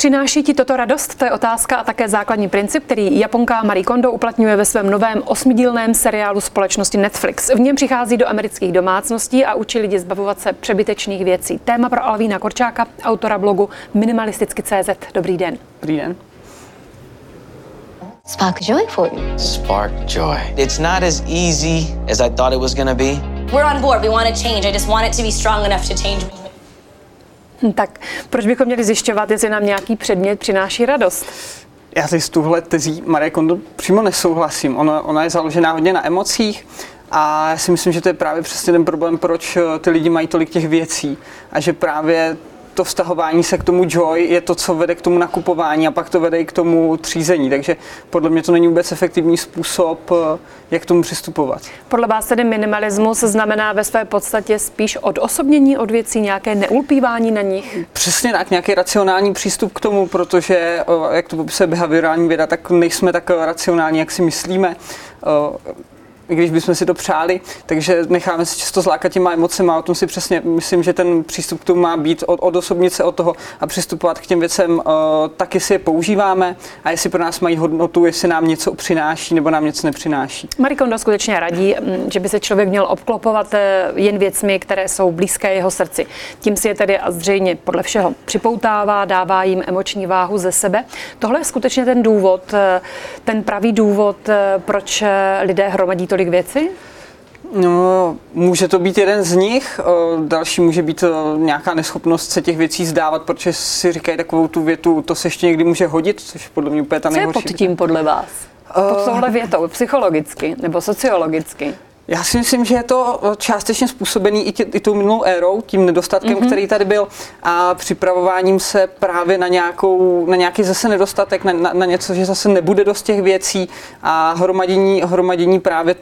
Přináší ti toto radost? To je otázka a také základní princip, který Japonka Marie Kondo uplatňuje ve svém novém 8dílném seriálu společnosti Netflix. V něm přichází do amerických domácností a učí lidi zbavovat se přebytečných věcí. Téma pro Alvína Korčáka, autora blogu Minimalisticky.cz. Dobrý den. Dobrý den. Spark joy for you. Spark joy. It's not as easy as I thought it was gonna be. We're on board. We want to change. I just want it to be strong enough to change me. Tak proč bychom měli zjišťovat, jestli nám nějaký předmět přináší radost? Já si s tuhle tezí Marie Kondo přímo nesouhlasím. Ona je založená hodně na emocích a já si myslím, že to je právě přesně ten problém, proč ty lidi mají tolik těch věcí a že právě to vztahování se k tomu joy je to, co vede k tomu nakupování a pak to vede i k tomu třízení. Takže podle mě to není vůbec efektivní způsob, jak k tomu přistupovat. Podle vás tedy minimalismus znamená ve své podstatě spíš odosobnění od věcí, nějaké neulpívání na nich? Přesně tak, nějaký racionální přístup k tomu, protože, jak to popisuje behaviorální věda, tak nejsme tak racionální, jak si myslíme. Když bychom si to přáli, takže necháme se často zlákat těma emocema. O tom si přesně myslím, že ten přístup k tomu má být odosobnit se od toho a přistupovat k těm věcem tak, jestli je používáme a jestli pro nás mají hodnotu, jestli nám něco přináší nebo nám něco nepřináší. Marie Kondo skutečně radí, že by se člověk měl obklopovat jen věcmi, které jsou blízké jeho srdci. Tím si je tedy a zřejmě podle všeho připoutává, dává jim emoční váhu ze sebe. Tohle je skutečně ten důvod, ten pravý důvod, proč lidé hromadí tolik věcí? No, může to být jeden z nich, další může být nějaká neschopnost se těch věcí zdávat, protože si říkají takovou tu větu, to se ještě někdy může hodit, což podle mě úplně ta nejhorší. Co je pod tím podle vás? Pod touhle větou, psychologicky nebo sociologicky? Já si myslím, že je to částečně způsobený i tou minulou érou, tím nedostatkem, který tady byl a připravováním se právě na nějaký zase nedostatek, na něco, že zase nebude dost těch věcí a hromadění právě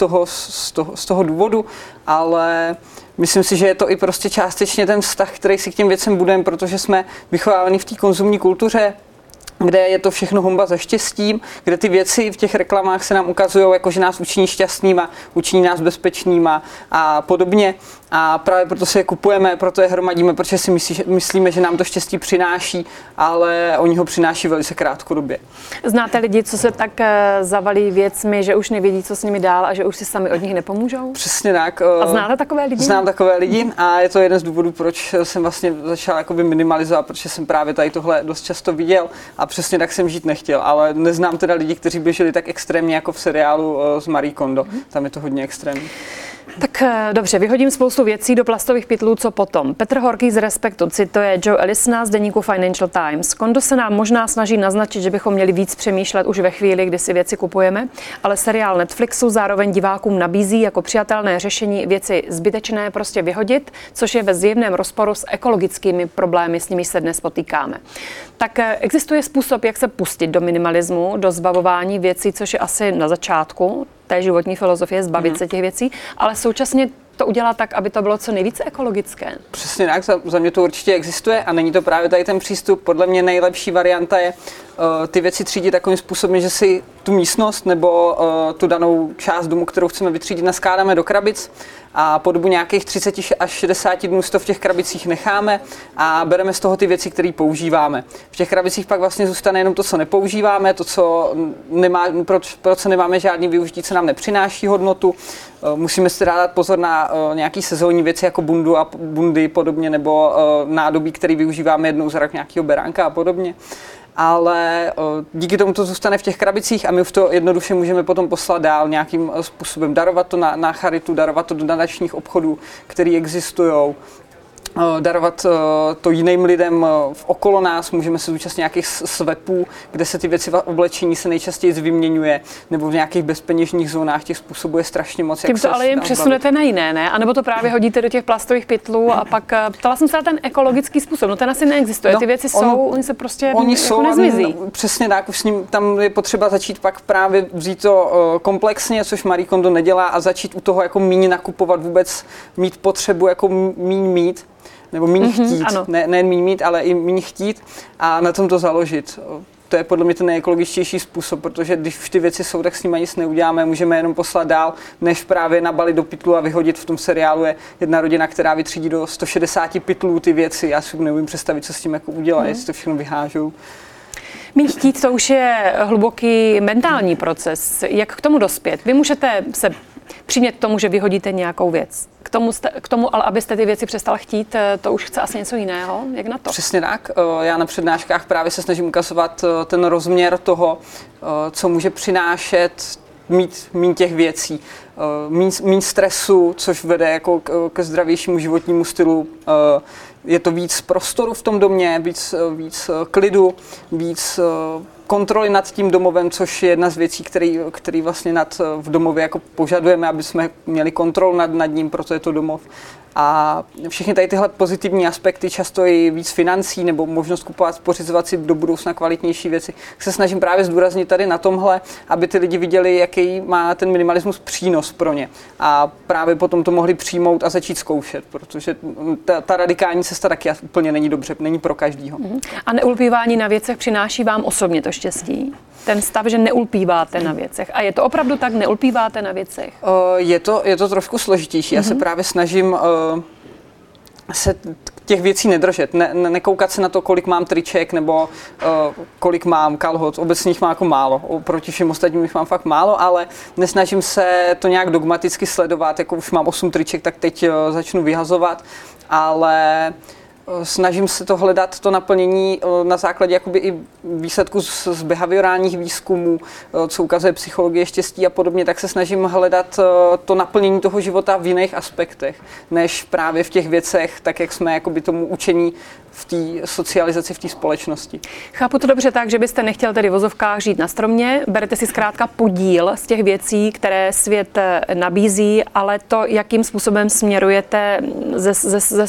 z toho důvodu, ale myslím si, že je to i prostě částečně ten vztah, který si k těm věcem budeme, protože jsme vychováváni v té konzumní kultuře, kde je to všechno honba za štěstím, kde ty věci v těch reklamách se nám ukazují, jako že nás učiní šťastnýma, učiní nás bezpečnýma a podobně. A právě proto si je kupujeme, proto je hromadíme, protože si myslíme, že nám to štěstí přináší, ale oni ho přináší velice krátkodobě. Znáte lidi, co se tak zavalí věcmi, že už nevědí, co s nimi dál a že už si sami od nich nepomůžou? Přesně tak. A znáte takové lidi? Znám takové lidi a je to jeden z důvodů, proč jsem vlastně začal jakoby minimalizovat, protože jsem právě tady tohle dost často viděl a přesně tak jsem žít nechtěl, ale neznám teda lidi, kteří by žili tak extrémně jako v seriálu s Marie Kondo. Tam je to hodně extrémní. Tak dobře, vyhodím spoustu věcí do plastových pytlů, co potom. Petr Horký z Respektu cituje Joe Ellisona z deníku Financial Times. Kondo se nám možná snaží naznačit, že bychom měli víc přemýšlet už ve chvíli, kdy si věci kupujeme, ale seriál Netflixu zároveň divákům nabízí jako přijatelné řešení věci zbytečné prostě vyhodit, což je ve zjevném rozporu s ekologickými problémy, s nimi se dnes potýkáme. Tak existuje způsob, jak se pustit do minimalismu, do zbavování věcí, což je asi na začátku té životní filozofie, zbavit se těch věcí, ale současně to udělat tak, aby to bylo co nejvíce ekologické. Přesně tak, za mě to určitě existuje a není to právě tady ten přístup. Podle mě nejlepší varianta je ty věci třídit takovým způsobem, že si tu místnost nebo tu danou část domu, kterou chceme vytřídit, naskládáme do krabic a po dobu nějakých 30 až 60 dnů to v těch krabicích necháme a bereme z toho ty věci, které používáme. V těch krabicích pak vlastně zůstane jenom to, co nepoužíváme, to, co pro co nemáme žádný využití, co nám nepřináší hodnotu. Musíme si dát pozor na nějaký sezónní věci jako bundy podobně nebo nádobí, které využíváme jednou za rok, nějakého beránka a podobně. Ale díky tomu to zůstane v těch krabicích a my už to jednoduše můžeme potom poslat dál nějakým způsobem, darovat to na charitu, darovat to do nadačních obchodů, které existují, darovat to jiným lidem okolo nás, můžeme se zúčastnit nějakých swapů, kde se ty věci v oblečení se nejčastěji vyměňuje, nebo v nějakých bezpeněžních zónách, těch způsobů je strašně moc. Tím to ale jim přesunete na jiné, ne? A nebo to právě hodíte do těch plastových pytlů a pak ptala jsem se na ten ekologický způsob, no ten asi neexistuje, ty věci jsou, oni se prostě jako nezmizí. Přesně tak, už s ním tam je potřeba začít pak právě vzít to komplexně, což Marie Kondo nedělá a začít u toho jako míň nakupovat, vůbec mít potřebu jako míň mít. Nebo míň chtít, ne míň mít, ale i míň chtít a na tom to založit. To je podle mě ten nejekologičtější způsob, protože když už ty věci jsou, tak s nimi nic neuděláme, můžeme jenom poslat dál, než právě nabalit do pytlu a vyhodit. V tom seriálu je jedna rodina, která vytřídí do 160 pytlů ty věci. Já si neumím představit, co s tím jako udělat, jestli to všechno vyhážou. Mít chtít, to už je hluboký mentální proces. Jak k tomu dospět? Vy můžete se přimět k tomu, že vyhodíte nějakou věc. K tomu, ale abyste ty věci přestal chtít, to už chce asi něco jiného. Jak na to? Přesně tak. Já na přednáškách právě se snažím ukazovat ten rozměr toho, co může přinášet mít těch věcí. Míň stresu, což vede jako ke zdravějšímu životnímu stylu. Je to víc prostoru v tom domě, víc klidu, víc kontroly nad tím domovem, což je jedna z věcí, který vlastně v domově jako požadujeme, aby jsme měli kontrolu nad ním, proto je to domov. A všechny tady tyhle pozitivní aspekty, často i víc financí nebo možnost kupovat, pořizovat si do budoucna kvalitnější věci, se snažím právě zdůraznit tady na tomhle, aby ty lidi viděli, jaký má ten minimalismus přínos pro ně. A právě potom to mohli přijmout a začít zkoušet, protože ta radikální cesta taky úplně není dobře, není pro každýho. A neulpívání na věcech přináší vám osobně to štěstí? Ten stav, že neulpíváte na věcech. A je to opravdu tak, neulpíváte na věcech? Je to trošku složitější. Já se právě snažím se těch věcí nedržet, nekoukat se na to, kolik mám triček nebo kolik mám kalhot. Obecně jich mám jako málo, proti všem ostatním jich mám fakt málo, ale nesnažím se to nějak dogmaticky sledovat, jako už mám 8 triček, tak teď začnu vyhazovat, ale snažím se to hledat, to naplnění na základě jakoby i výsledků z behaviorálních výzkumů, co ukazuje psychologie štěstí a podobně, tak se snažím hledat to naplnění toho života v jiných aspektech, než právě v těch věcech, tak jak jsme jakoby tomu učení v té socializaci, v té společnosti. Chápu to dobře tak, že byste nechtěl tedy v vozovkách žít na stromě, berete si zkrátka podíl z těch věcí, které svět nabízí, ale to, jakým způsobem směrujete ze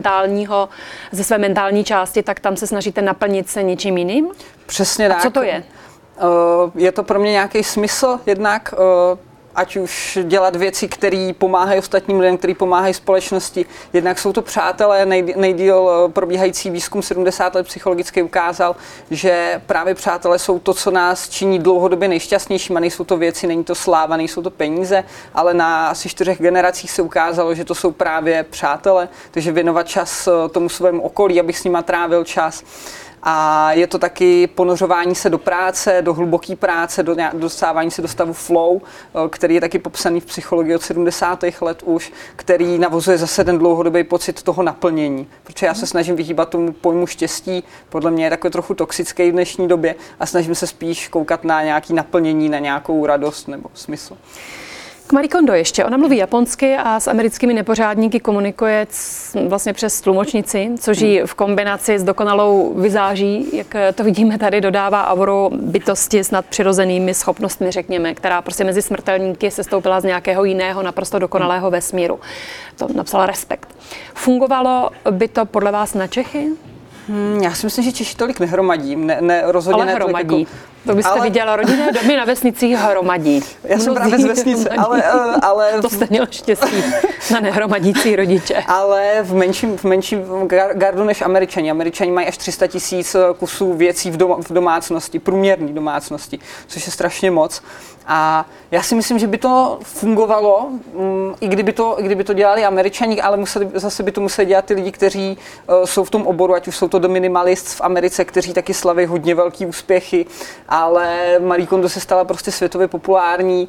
své mentální části, tak tam se snažíte naplnit se něčím jiným? Přesně tak. A co to je? Je to pro mě nějaký smysl jednak, ať už dělat věci, které pomáhají ostatním lidem, které pomáhají společnosti. Jednak jsou to přátelé, nejdýl probíhající výzkum 70 let psychologicky ukázal, že právě přátelé jsou to, co nás činí dlouhodobě nejšťastnějšíma. Nejsou to věci, není to sláva, nejsou to peníze, ale na asi 4 generacích se ukázalo, že to jsou právě přátelé, takže věnovat čas tomu svému okolí, abych s nima trávil čas. A je to taky ponořování se do práce, do hluboké práce, dostávání se do stavu flow, který je taky popsaný v psychologii od 70. let už, který navozuje zase ten dlouhodobý pocit toho naplnění. Protože já se snažím vyhýbat tomu pojmu štěstí, podle mě je takový trochu toxický v dnešní době a snažím se spíš koukat na nějaké naplnění, na nějakou radost nebo smysl. K Marie Kondo ještě. Ona mluví japonsky a s americkými nepořádníky komunikuje vlastně přes tlumočnici, což jí v kombinaci s dokonalou vizáží, jak to vidíme tady, dodává auru bytosti s nadpřirozenými schopnostmi, řekněme, která prostě mezi smrtelníky se stoupila z nějakého jiného, naprosto dokonalého vesmíru. To napsala Respekt. Fungovalo by to podle vás na Čechy? Já si myslím, že Češi tolik nehromadí. Rozhodně ale hromadí. Jako, to byste viděla, rodinné domy na vesnicích hromadí. Já jsem právě z vesnice, ale to jste měl štěstí na nehromadící rodiče. Ale v menším gardu než Američani. Američani mají až 300 000 kusů věcí v domácnosti, průměrné domácnosti, což je strašně moc. A já si myslím, že by to fungovalo, i kdyby to dělali Američani, ale zase by to museli dělat ty lidi, kteří jsou v tom oboru, ať už jsou to do minimalist v Americe, kteří taky slaví hodně velký úspěchy, ale Marie Kondo se stala prostě světově populární,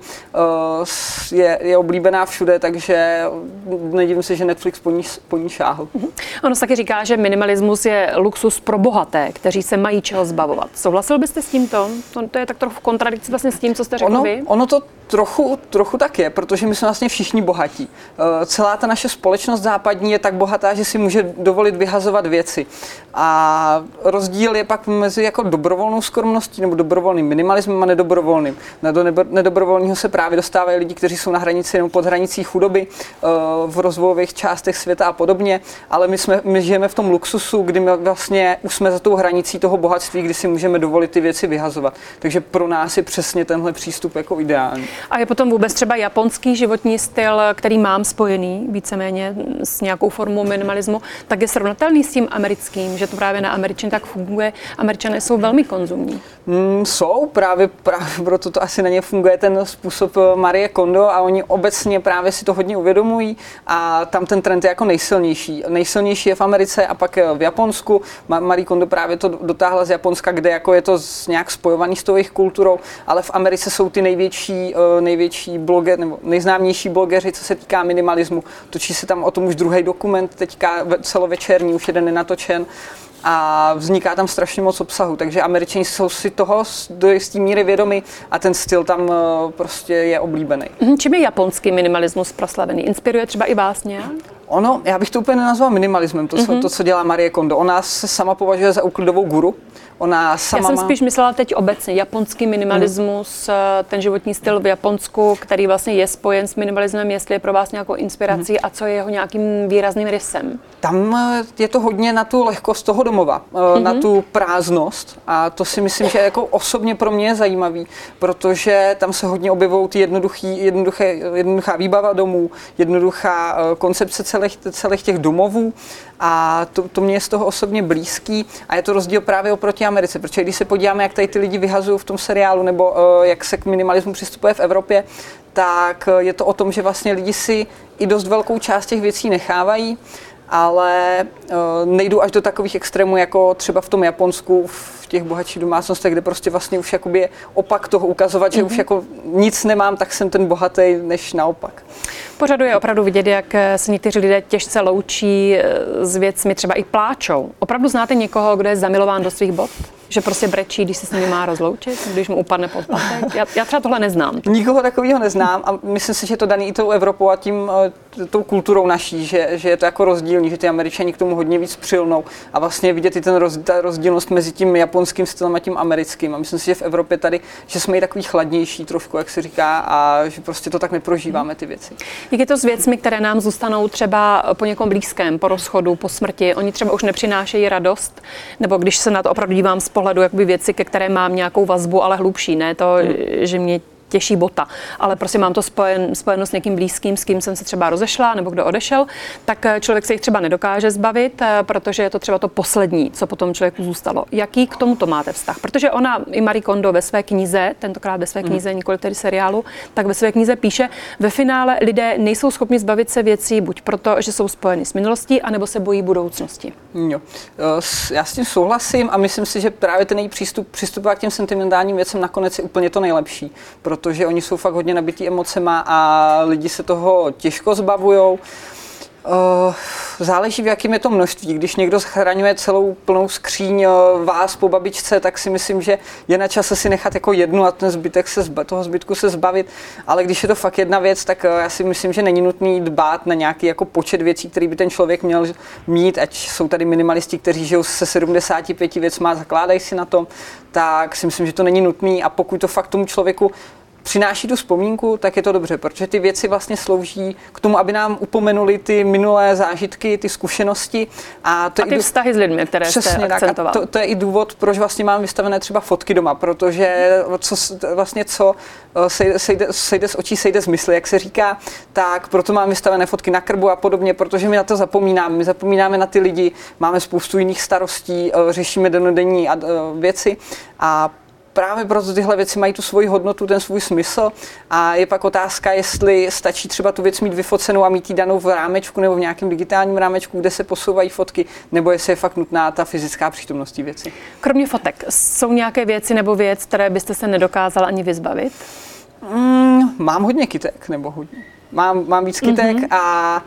je oblíbená všude, takže nedivím se, že Netflix po ní šáhl. Ono se taky říká, že minimalismus je luxus pro bohaté, kteří se mají čeho zbavovat. Souhlasil byste s tímto? To je tak trochu v kontradikci vlastně s tím, co jste řekl vy? Ono to trochu tak je, protože my jsme vlastně všichni bohatí. Celá ta naše společnost západní je tak bohatá, že si může dovolit vyhazovat věci. A rozdíl je pak mezi jako dobrovolnou skromností nebo dobrovolným minimalismem a nedobrovolným. Do nedobrovolného se právě dostávají lidi, kteří jsou na hranici nebo pod hranicí chudoby v rozvojových částech světa a podobně, ale my žijeme v tom luxusu, kdy my vlastně už jsme za tou hranicí toho bohatství, kdy si můžeme dovolit ty věci vyhazovat. Takže pro nás je přesně tenhle přístup jako ideální. A je potom vůbec třeba japonský životní styl, který mám spojený víceméně s nějakou formou minimalismu, tak je srovnatelný s tím americkým, že to právě na Američan tak funguje. Američané jsou velmi konzumní. Jsou, právě proto to asi na ně funguje ten způsob Marie Kondo a oni obecně právě si to hodně uvědomují a tam ten trend je jako nejsilnější. Nejsilnější je v Americe a pak v Japonsku. Marie Kondo právě to dotáhla z Japonska, kde jako je to nějak spojovaný s tou jejich kulturou, ale v Americe jsou ty největší blogeři, nebo nejznámější blogeři, co se týká minimalismu. Točí se tam o tom už druhý dokument, teďka celovečerní, už jeden je natočen. A vzniká tam strašně moc obsahu, takže Američani jsou si toho do jisté míry vědomi a ten styl tam prostě je oblíbený. Čím je japonský minimalismus proslavený? Inspiruje třeba i vás nějak? Ono, já bych to úplně nenazval minimalismem, to, co dělá Marie Kondo. Ona se sama považuje za úklidovou guru. Ona sama Já jsem spíš myslela teď obecně japonský minimalismus, ten životní styl v Japonsku, který vlastně je spojen s minimalismem, jestli je pro vás nějakou inspirací a co je jeho nějakým výrazným rysem. Tam je to hodně na tu lehkost toho domova, na tu prázdnost a to si myslím, že jako osobně pro mě je zajímavý, protože tam se hodně objevují ty jednoduchá výbava domů, jednoduchá koncepce celých těch domovů a to mě je z toho osobně blízký a je to rozdíl právě oproti Americe, protože když se podíváme, jak tady ty lidi vyhazují v tom seriálu nebo jak se k minimalismu přistupuje v Evropě, tak je to o tom, že vlastně lidi si i dost velkou část těch věcí nechávají, ale nejdou až do takových extrémů, jako třeba v tom Japonsku, v těch bohatších domácnostech, kde prostě vlastně už jakoby je opak toho ukazovat, že už jako nic nemám, tak jsem ten bohatý, než naopak. Pořadu je opravdu vidět, jak se někteří lidé těžce loučí s věcmi, třeba i pláčou. Opravdu znáte někoho, kdo je zamilován do svých bot? Že prostě brečí, když se s nimi má rozloučit, když mu upadne podpatek? Já třeba tohle neznám. Nikoho takového neznám a myslím si, že je to daný i tou Evropou a tím tou kulturou naší, že je to jako rozdílný, že ty Američani k tomu hodně víc přilnou a vlastně vidět i ta rozdílnost mezi tím japonským stylem a tím americkým. A myslím si, že v Evropě tady, že jsme i takový chladnější trošku, jak se říká, a že prostě to tak neprožíváme ty věci. Jak je to s věcmi, které nám zůstanou třeba po někom blízkém, po rozchodu, po smrti? Oni třeba už nepřinášejí radost, nebo když se na to opravdu dívám z pohledu jakoby věci, ke které mám nějakou vazbu, ale hlubší, ne to, že mě těší bota, ale prostě mám to spojeno s někým blízkým, s kým jsem se třeba rozešla nebo kdo odešel, tak člověk se jich třeba nedokáže zbavit, protože je to třeba to poslední, co potom člověku zůstalo. Jaký k tomuto máte vztah? Protože ona i Marie Kondo ve své knize, tentokrát ve své knize, nikoli tedy seriálu, tak ve své knize píše, ve finále lidé nejsou schopni zbavit se věcí buď proto, že jsou spojeny s minulostí, anebo se bojí budoucnosti. Jo. Já s tím souhlasím a myslím si, že právě ten její přistupovat k těm sentimentálním věcem nakonec je úplně to nejlepší, protože oni jsou fakt hodně nabitý emocema a lidi se toho těžko zbavujou. Záleží, v jakém je to množství. Když někdo zachraňuje celou plnou skříň vás po babičce, tak si myslím, že je na čase si nechat jako jednu a ten zbytek toho zbytku se zbavit. Ale když je to fakt jedna věc, tak já si myslím, že není nutný dbát na nějaký jako počet věcí, který by ten člověk měl mít, ať jsou tady minimalisti, kteří žijou se 75 věcma a zakládají si na tom, tak si myslím, že to není nutný a pokud to fakt tomu člověku přináší tu vzpomínku, tak je to dobře, protože ty věci vlastně slouží k tomu, aby nám upomenuli ty minulé zážitky, ty zkušenosti. A ty vztahy s lidmi, které jste akcentoval. To je i důvod, proč vlastně mám vystavené třeba fotky doma, protože co sejde z očí, sejde z mysli, jak se říká, tak proto mám vystavené fotky na krbu a podobně, protože my na to zapomínáme. My zapomínáme na ty lidi, máme spoustu jiných starostí, řešíme dennodenní věci a právě proto tyhle věci mají tu svoji hodnotu, ten svůj smysl a je pak otázka, jestli stačí třeba tu věc mít vyfocenou a mít ji danou v rámečku nebo v nějakém digitálním rámečku, kde se posouvají fotky, nebo jestli je fakt nutná ta fyzická přítomnost té věci. Kromě fotek, jsou nějaké věci nebo věc, které byste se nedokázal ani vyzbavit? Mám hodně kytek, nebo hodně. Mám víc kytek a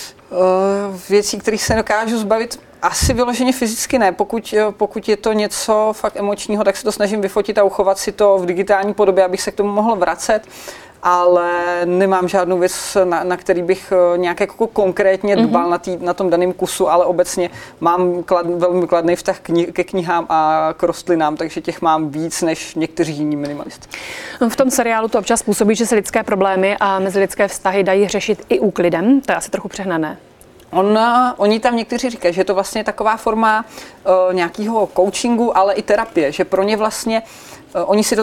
věcí, kterých se dokážu zbavit, asi vyloženě fyzicky ne. Pokud je to něco fakt emočního, tak se to snažím vyfotit a uchovat si to v digitální podobě, abych se k tomu mohl vracet, ale nemám žádnou věc, na který bych nějak jako konkrétně dbal na tom daném kusu, ale obecně mám velmi kladný vztah ke knihám a k rostlinám, takže těch mám víc než někteří jiní minimalisté. V tom seriálu to občas působí, že se lidské problémy a mezilidské vztahy dají řešit i úklidem, to je asi trochu přehnané. Oni tam někteří říkají, že je to vlastně taková forma nějakého coachingu, ale i terapie, že pro ně vlastně oni si do toho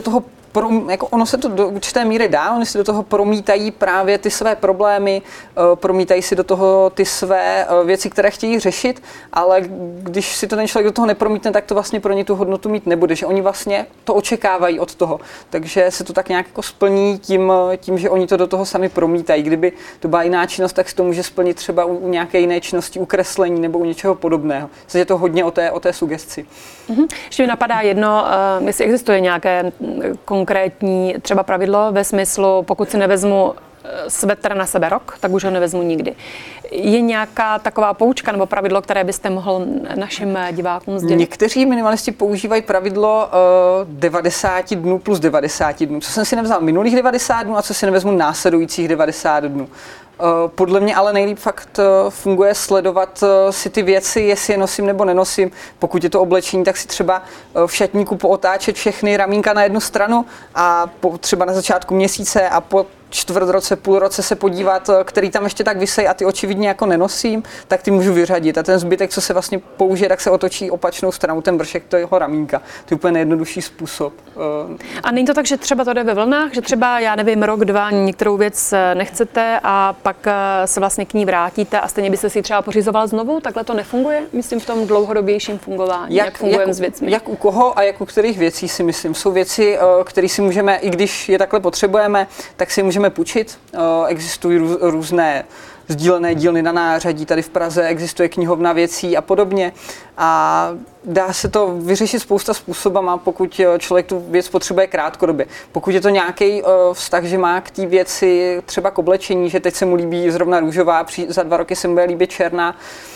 jako ono se to do určité míry dá, oni si do toho promítají právě ty své problémy, promítají si do toho ty své věci, které chtějí řešit, ale když si to ten člověk do toho nepromítne, tak to vlastně pro ně tu hodnotu mít nebude, že oni vlastně to očekávají od toho. Takže se to tak nějak jako splní tím, že oni to do toho sami promítají. Kdyby to byla jiná činnost, tak si to může splnit třeba u nějaké jiné činnosti, u kreslení nebo u něčeho podobného. Takže je to hodně o té sugestci. Ještě mi napadá jedno, jestli existuje nějaké konkrétní třeba pravidlo ve smyslu, pokud si nevezmu svetr na sebe rok, tak už ho nevezmu nikdy. Je nějaká taková poučka nebo pravidlo, které byste mohl našim divákům sdělit? Někteří minimalisti používají pravidlo 90 dnů plus 90 dnů. Co jsem si nevzal minulých 90 dnů a co si nevezmu následujících 90 dnů. Podle mě ale nejlíp fakt funguje sledovat si ty věci, jestli je nosím nebo nenosím. Pokud je to oblečení, tak si třeba v šatníku pootáčet všechny ramínka na jednu stranu a třeba na začátku měsíce a po čtvrt roce, půl roce se podívat, který tam ještě tak visej a ty očividně jako nenosím, tak ty můžu vyřadit. A ten zbytek, co se vlastně použije, tak se otočí opačnou stranu, ten vršek toho ramínka. To je úplně nejjednodušší způsob. A není to tak, že třeba to jde ve vlnách, že třeba, já nevím, rok, dva některou věc nechcete a pak se vlastně k ní vrátíte a stejně byste si ji třeba pořizoval znovu? Takhle to nefunguje? Myslím v tom dlouhodobějším fungování. Jak fungujeme s věcmi? Jak u koho a jak u kterých věcí si myslím. Jsou věci, které si můžeme, i když je takhle potřebujeme, tak si můžeme půjčit. Existují různé sdílené dílny na nářadí, tady v Praze existuje knihovna věcí a podobně. A dá se to vyřešit spousta způsobama, pokud člověk tu věc potřebuje krátkodobě. Pokud je to nějaký vztah, že má k té věci třeba k oblečení, že teď se mu líbí zrovna růžová, za 2 roky se mu bude líbit černá,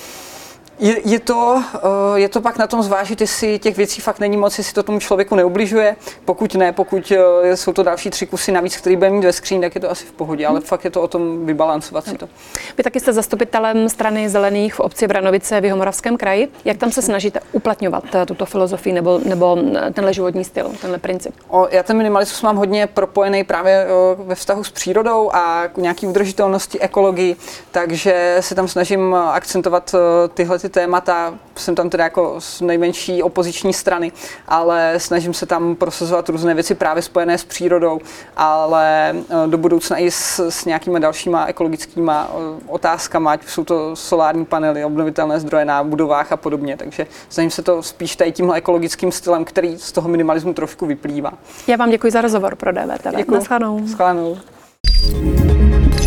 je to pak na tom zvážit, jestli těch věcí fakt není moc, jestli to tomu člověku neubližuje. Pokud ne, pokud jsou to další 3 kusy navíc, který bude mít ve skříni, tak je to asi v pohodě, ale fakt je to o tom vybalancovat si to. Vy taky jste zastupitelem strany Zelených v obci Vranovice v Jihomoravském kraji. Jak tam se snažíte uplatňovat tuto filozofii nebo tenhle životní styl, tenhle princip? Já ten minimalismus mám hodně propojený právě ve vztahu s přírodou a k nějaký udržitelnosti, ekologii, takže se tam snažím akcentovat tyhle témata. Jsem tam teda jako z nejmenší opoziční strany, ale snažím se tam prosazovat různé věci právě spojené s přírodou, ale do budoucna i s nějakýma dalšíma ekologickýma otázkama, ať jsou to solární panely, obnovitelné zdroje na budovách a podobně. Takže snažím se to spíš tady tímhle ekologickým stylem, který z toho minimalismu trošku vyplývá. Já vám děkuji za rozhovor pro DVTV. Děkuji. Naschledanou. Naschledanou.